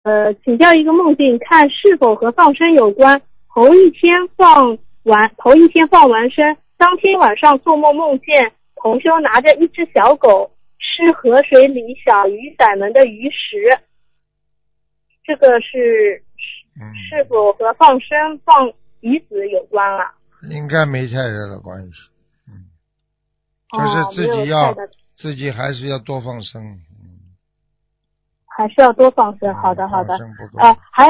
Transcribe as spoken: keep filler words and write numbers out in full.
呃，请教一个梦境，看是否和放生有关。头一天放完，头一天放完生，当天晚上做梦梦见同修拿着一只小狗吃河水里小鱼仔们的鱼食，这个是是否和放生放鱼子有关啊？ 应该没太大的关系。嗯，就是自己要、哦、自己还是要多放生。 还是要多放生。好的好的。 呃， 还